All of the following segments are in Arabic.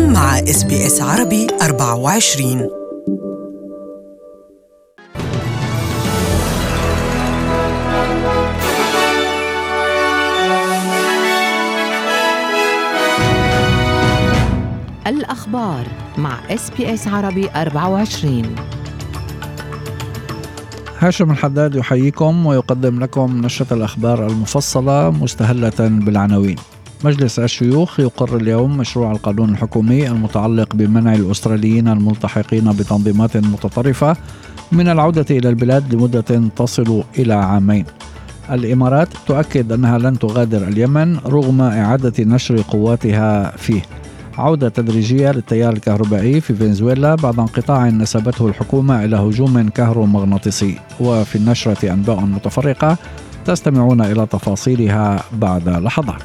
أنتم مع SBS عربي 24. الأخبار مع SBS عربي 24. هاشم الحداد يحييكم ويقدم لكم نشرة الأخبار المفصلة مستهلة بالعناوين. مجلس الشيوخ يقر اليوم مشروع القانون الحكومي المتعلق بمنع الأستراليين الملتحقين بتنظيمات متطرفة من العودة إلى البلاد لمدة تصل إلى عامين. الإمارات تؤكد أنها لن تغادر اليمن رغم إعادة نشر قواتها فيه. عودة تدريجية للتيار الكهربائي في فنزويلا بعد انقطاع نسبته الحكومة إلى هجوم كهرومغناطيسي. وفي النشرة أنباء متفرقة تستمعون إلى تفاصيلها بعد لحظات.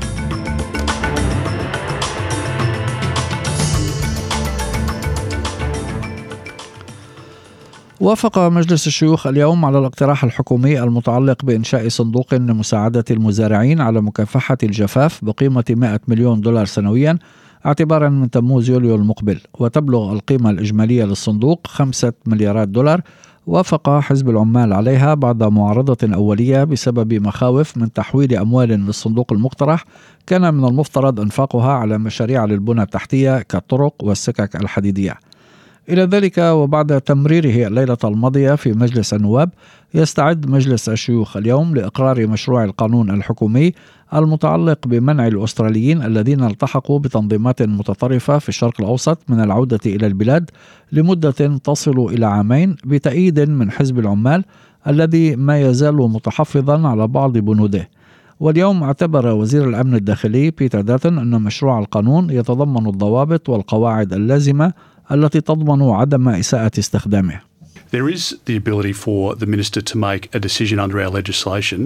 وافق مجلس الشيوخ اليوم على الاقتراح الحكومي المتعلق بإنشاء صندوق لمساعدة المزارعين على مكافحة الجفاف بقيمة $100 مليون سنويا اعتبارا من تموز يوليو المقبل، وتبلغ القيمة الإجمالية للصندوق $5 مليارات. وافق حزب العمال عليها بعد معارضة أولية بسبب مخاوف من تحويل أموال للصندوق المقترح كان من المفترض إنفاقها على مشاريع للبنى التحتية كالطرق والسكك الحديدية. إلى ذلك وبعد تمريره الليلة الماضية في مجلس النواب، يستعد مجلس الشيوخ اليوم لإقرار مشروع القانون الحكومي المتعلق بمنع الأستراليين الذين التحقوا بتنظيمات متطرفة في الشرق الأوسط من العودة إلى البلاد لمدة تصل إلى عامين، بتأييد من حزب العمال الذي ما يزال متحفظا على بعض بنوده. واليوم اعتبر وزير الأمن الداخلي بيتر داتن أن مشروع القانون يتضمن الضوابط والقواعد اللازمة التي تضمن عدم إساءة استخدامه. There is the ability for the minister to make a decision under our legislation.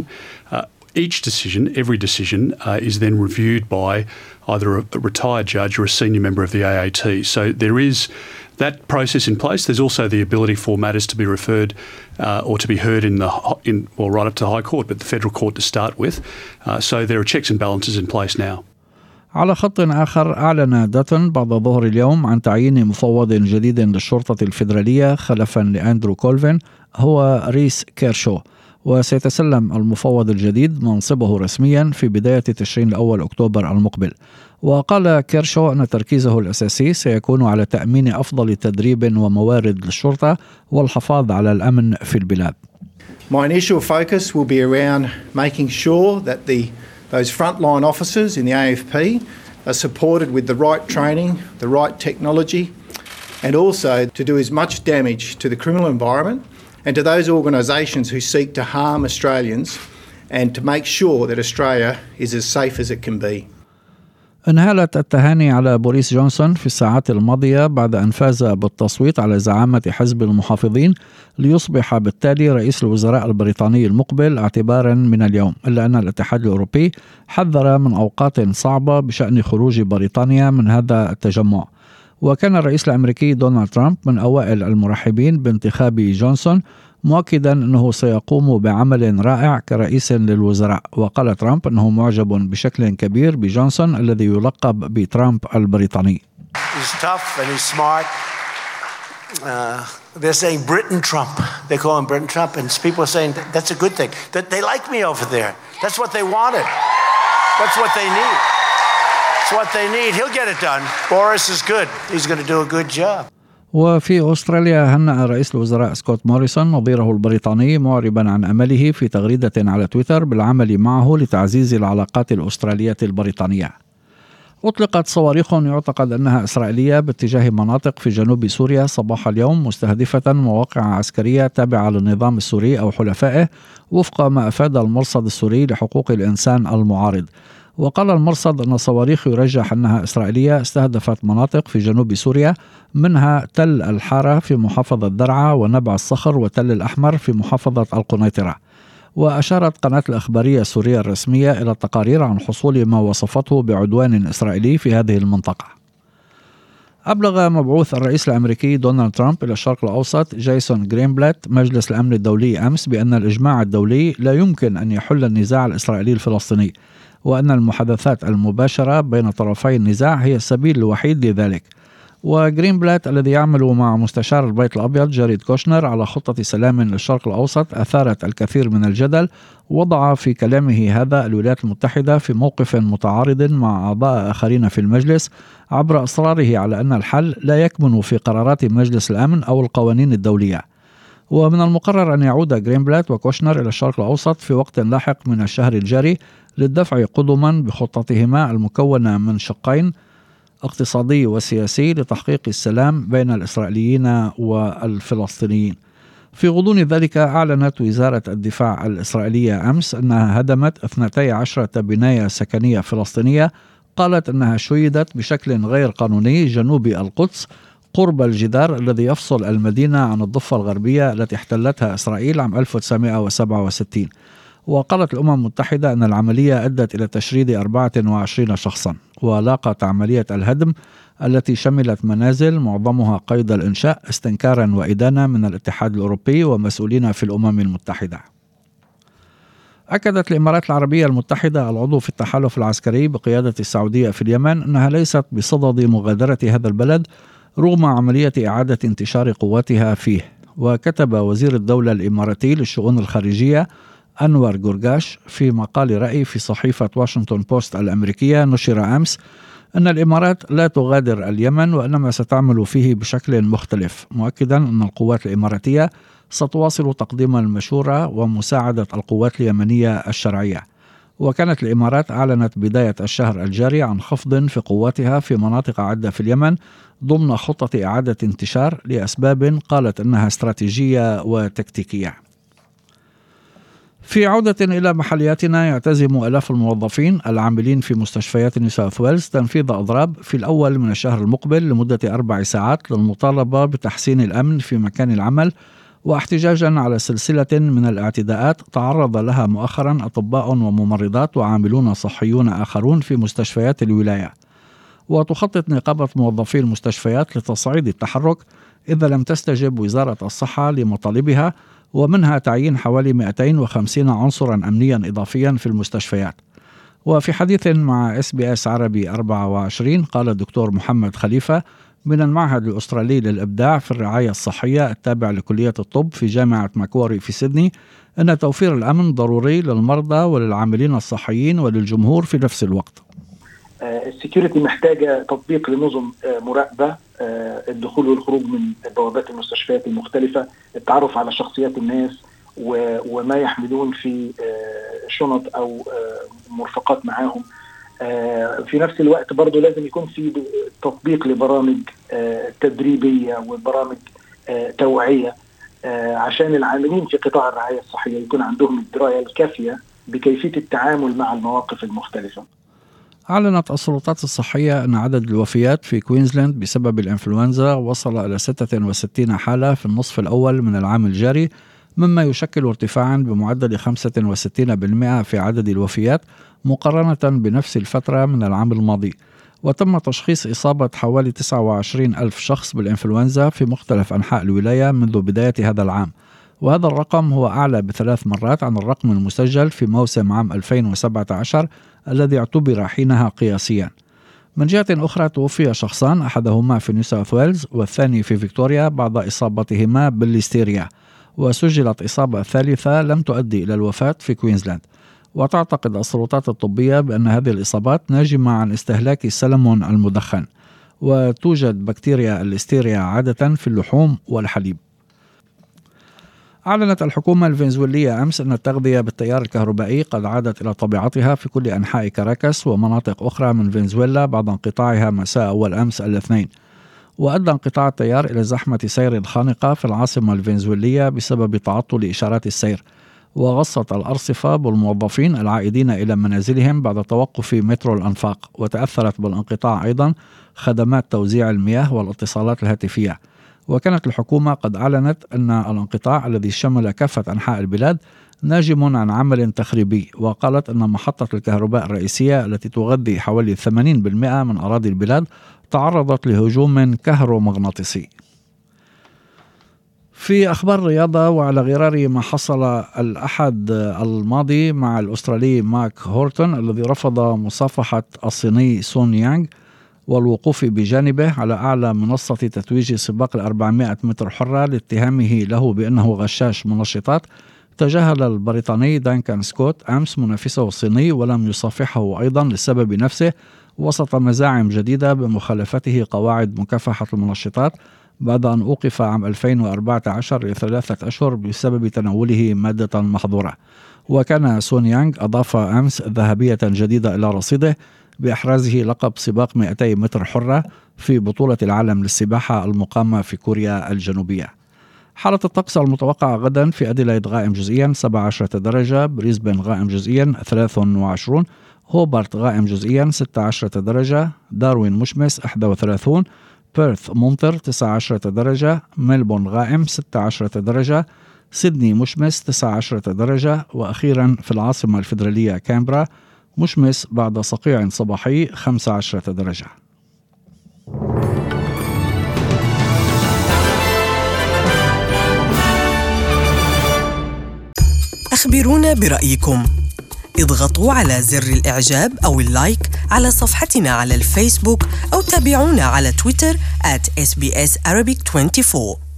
Each decision, every decision, is then reviewed by either a retired judge or a senior member of the AAT. So there is that process in place. There's also the ability for matters to be referred or to be heard right up to the High Court, but the federal court to start with. So there are checks and balances in place now. على خط آخر، أعلن داتن بعد ظهر اليوم عن تعيين مفوض جديد للشرطة الفيدرالية خلفا لأندرو كولفين هو ريس كيرشو، وسيتسلم المفوض الجديد منصبه رسميا في بداية تشرين الأول أكتوبر المقبل. وقال كيرشو أن تركيزه الأساسي سيكون على تأمين أفضل تدريب وموارد للشرطة والحفاظ على الأمن في البلاد. My initial focus will be around making sure that those frontline officers in the AFP are supported with the right training, the right technology, and also to do as much damage to the criminal environment and to those organisations who seek to harm Australians, and to make sure that Australia is as safe as it can be. انهالت التهاني على بوريس جونسون في الساعات الماضية بعد أن فاز بالتصويت على زعامة حزب المحافظين ليصبح بالتالي رئيس الوزراء البريطاني المقبل اعتبارا من اليوم، إلا أن الاتحاد الأوروبي حذر من أوقات صعبة بشأن خروج بريطانيا من هذا التجمع. وكان الرئيس الأمريكي دونالد ترامب من أوائل المرحبين بانتخاب جونسون، مؤكدا أنه سيقوم بعمل رائع كرئيس للوزراء. وقال ترامب أنه معجب بشكل كبير بجونسون الذي يلقب بترامب البريطاني. He's tough and he's smart. They're saying Britain Trump. They call him Britain Trump, and people are saying that's a good thing. That they like me over there. That's what they wanted. That's what they need. That's what they need. He'll get it done. Boris is good. He's going to do a good job. وفي أستراليا هنأ رئيس الوزراء سكوت موريسون نظيره البريطاني معربا عن أمله في تغريدة على تويتر بالعمل معه لتعزيز العلاقات الأسترالية البريطانية. أطلقت صواريخ يعتقد أنها إسرائيلية باتجاه مناطق في جنوب سوريا صباح اليوم، مستهدفة مواقع عسكرية تابعة للنظام السوري أو حلفائه، وفق ما أفاد المرصد السوري لحقوق الإنسان المعارض. وقال المرصد أن الصواريخ يرجح أنها إسرائيلية استهدفت مناطق في جنوب سوريا، منها تل الحارة في محافظة درعا ونبع الصخر وتل الأحمر في محافظة القنيطرة. وأشارت قناة الإخبارية السورية الرسمية إلى التقارير عن حصول ما وصفته بعدوان إسرائيلي في هذه المنطقة. أبلغ مبعوث الرئيس الأمريكي دونالد ترامب إلى الشرق الأوسط جيسون جرينبلات مجلس الأمن الدولي أمس بأن الإجماع الدولي لا يمكن أن يحل النزاع الإسرائيلي الفلسطيني، وأن المحادثات المباشرة بين طرفي النزاع هي السبيل الوحيد لذلك. وغرينبلات الذي يعمل مع مستشار البيت الأبيض جاريد كوشنر على خطة سلام للشرق الأوسط أثارت الكثير من الجدل، وضع في كلامه هذا الولايات المتحدة في موقف متعارض مع أعضاء آخرين في المجلس عبر إصراره على أن الحل لا يكمن في قرارات مجلس الأمن أو القوانين الدولية. ومن المقرر أن يعود غرينبلات وكوشنر إلى الشرق الأوسط في وقت لاحق من الشهر الجاري للدفع قدما بخطتهما المكونة من شقين اقتصادي وسياسي لتحقيق السلام بين الإسرائيليين والفلسطينيين. في غضون ذلك أعلنت وزارة الدفاع الإسرائيلية أمس أنها هدمت 12 بناية سكنية فلسطينية قالت أنها شيدت بشكل غير قانوني جنوب القدس قرب الجدار الذي يفصل المدينة عن الضفة الغربية التي احتلتها إسرائيل عام 1967. وقالت الأمم المتحدة أن العملية أدت إلى تشريد 24 شخصا. ولاقت عملية الهدم التي شملت منازل معظمها قيد الإنشاء استنكارا وإدانة من الاتحاد الأوروبي ومسؤولين في الأمم المتحدة. أكدت الإمارات العربية المتحدة العضو في التحالف العسكري بقيادة السعودية في اليمن أنها ليست بصدد مغادرة هذا البلد رغم عملية إعادة انتشار قواتها فيه. وكتب وزير الدولة الإماراتي للشؤون الخارجية أنور جورجاش في مقال رأي في صحيفة واشنطن بوست الأمريكية نشر أمس أن الإمارات لا تغادر اليمن وإنما ستعمل فيه بشكل مختلف، مؤكدا أن القوات الإماراتية ستواصل تقديم المشورة ومساعدة القوات اليمنية الشرعية. وكانت الإمارات أعلنت بداية الشهر الجاري عن خفض في قواتها في مناطق عدة في اليمن ضمن خطة إعادة انتشار لأسباب قالت أنها استراتيجية وتكتيكية. في عودة إلى محلياتنا، يعتزم آلاف الموظفين العاملين في مستشفيات نيو ساوث ويلز تنفيذ أضراب في الأول من الشهر المقبل لمدة 4 ساعات للمطالبة بتحسين الأمن في مكان العمل، واحتجاجا على سلسلة من الاعتداءات تعرض لها مؤخرا أطباء وممرضات وعاملون صحيون آخرون في مستشفيات الولاية. وتخطط نقابة موظفي المستشفيات لتصعيد التحرك إذا لم تستجب وزارة الصحة لمطالبها، ومنها تعيين حوالي 250 عنصرا أمنيا إضافيا في المستشفيات. وفي حديث مع SBS عربي 24 قال الدكتور محمد خليفة من المعهد الأسترالي للإبداع في الرعاية الصحية التابع لكلية الطب في جامعة ماكواري في سيدني أن توفير الأمن ضروري للمرضى وللعاملين الصحيين وللجمهور في نفس الوقت. السكيورتي محتاجة تطبيق لنظم مراقبة، الدخول والخروج من بوابات المستشفيات المختلفة، التعرف على شخصيات الناس وما يحملون في شنط أو مرفقات معاهم. في نفس الوقت برضو لازم يكون في تطبيق لبرامج تدريبية وبرامج توعية عشان العاملين في قطاع الرعاية الصحية يكون عندهم الدراية الكافية بكيفية التعامل مع المواقف المختلفة. أعلنت السلطات الصحية أن عدد الوفيات في كوينزلاند بسبب الإنفلونزا وصل إلى 66 حالة في النصف الأول من العام الجاري، مما يشكل ارتفاعا بمعدل 65% في عدد الوفيات مقارنة بنفس الفترة من العام الماضي. وتم تشخيص إصابة حوالي 29 ألف شخص بالإنفلونزا في مختلف أنحاء الولاية منذ بداية هذا العام، وهذا الرقم هو أعلى ب3 مرات عن الرقم المسجل في موسم عام 2017 الذي اعتبر حينها قياسيا. من جهة أخرى توفي شخصان، أحدهما في نيو ساوث ويلز والثاني في فيكتوريا بعد إصابتهما بالليستيريا، وسجلت إصابة ثالثة لم تؤدي إلى الوفاة في كوينزلاند. وتعتقد السلطات الطبية بأن هذه الإصابات ناجمة عن استهلاك السلمون المدخن، وتوجد بكتيريا الليستيريا عادة في اللحوم والحليب. أعلنت الحكومة الفنزويلية أمس أن التغذية بالتيار الكهربائي قد عادت إلى طبيعتها في كل أنحاء كاراكاس ومناطق أخرى من فنزويلا بعد انقطاعها مساء أول أمس الاثنين. وأدى انقطاع التيار إلى زحمة سير خانقة في العاصمة الفنزويلية بسبب تعطل إشارات السير، وغصت الأرصفة بالموظفين العائدين إلى منازلهم بعد توقف مترو الأنفاق. وتأثرت بالانقطاع أيضا خدمات توزيع المياه والاتصالات الهاتفية. وكانت الحكومة قد أعلنت أن الانقطاع الذي شمل كافة أنحاء البلاد ناجم عن عمل تخريبي، وقالت أن محطة الكهرباء الرئيسية التي تغذي حوالي 80% من أراضي البلاد تعرضت لهجوم كهرومغناطيسي. في أخبار الرياضة، وعلى غرار ما حصل الأحد الماضي مع الأسترالي ماك هورتون الذي رفض مصافحة الصيني سون يانغ والوقوف بجانبه على أعلى منصة تتويج سباق 400 متر حرة لاتهامه له بأنه غشاش منشطات، تجاهل البريطاني دانكان سكوت أمس منافسه الصيني ولم يصافحه أيضا للسبب نفسه، وسط مزاعم جديدة بمخالفته قواعد مكافحة المنشطات بعد أن أوقف عام 2014 ل3 أشهر بسبب تناوله مادة محظورة. وكان سون يانغ أضاف أمس ذهبية جديدة إلى رصيده بإحرازه لقب سباق 200 متر حرة في بطولة العالم للسباحة المقامة في كوريا الجنوبية. حالة الطقس المتوقعة غدا: في أديلايد غائم جزئيا 17 درجة، بريسبن غائم جزئيا 23، هوبارت غائم جزئيا 16 درجة، داروين مشمس 31، بيرث ممطر 19 درجة، ملبون غائم 16 درجة، سيدني مشمس 19 درجة، وأخيرا في العاصمة الفيدرالية كامبرا مشمس بعد صقيع صباحي 15 درجة. أخبرونا برأيكم. اضغطوا على زر الإعجاب أو اللايك على صفحتنا على الفيسبوك أو تابعونا على تويتر @SBS Arabic 24.